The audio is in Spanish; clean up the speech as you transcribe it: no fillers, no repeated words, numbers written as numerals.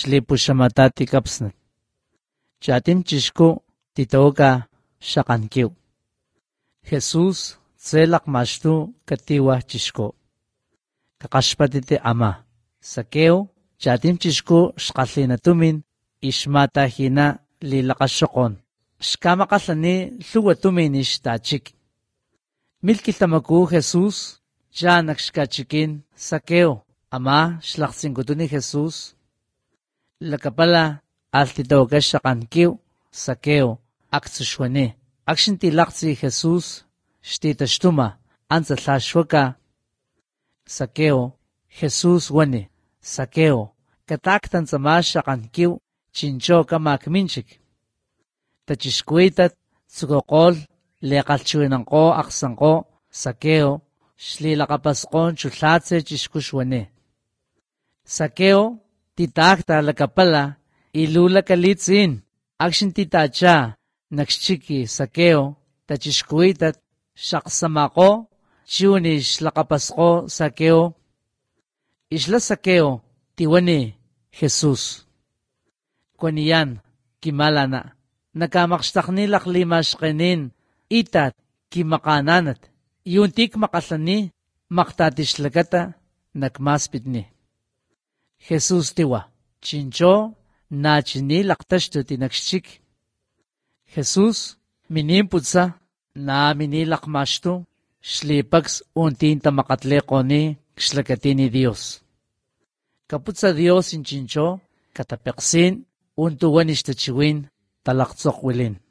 xlipuxamatati kapsnat. Chatim chixku titoka xakankiw. Jesús tselak maxtu katiwa chixku. Kakaxpatiti ama. Saqueo chatim chixku xkalhina tumin ixmatajina lilakaxokon. Xkamakgalhani lhuwa tumin ixtachik. Milkilhtamaku Jesús chanak xkachikin Saqueo. Ama xlaktsinkutuni Jesús. Lakapala altitoka xakankiw Saqueo aktsu xwani. Akxinti laktsi Jesús xtitaxtuma antsa tlaxwaka. Saqueo Jesús wani. Saqueo kataktan tsama xakankiw chincho kamak minchik. Tachixkuitat tsukukol lekgalhchiwinankgo akgsankgo Saqueo xlilakapaskgon chulhatse chixku xwani. Saqueo titakta lakapala ilula kalitsin. Akxinti tacha nakxchiki Saqueo tachixkuitat xakgsamakgo chiwani xlakapaskgo Saqueo. Ixla Saqueo tiwani Jesús. Kuaniyan kimalana nakamakxtakni laklimaxkenin itat kimakananat yunti kmakgalhani maktatixlakata nakmaspitni. Jesús tiwa chincho nachini laktaxtuti nakxchik. Jesús minimputsa namini lakmaxtu xlipaks untin tamakgatlikgoni xlakatini Dios. Kaputsa Dios chincho katapekgsin untuwan ixtachiwin talaktsokgwilin.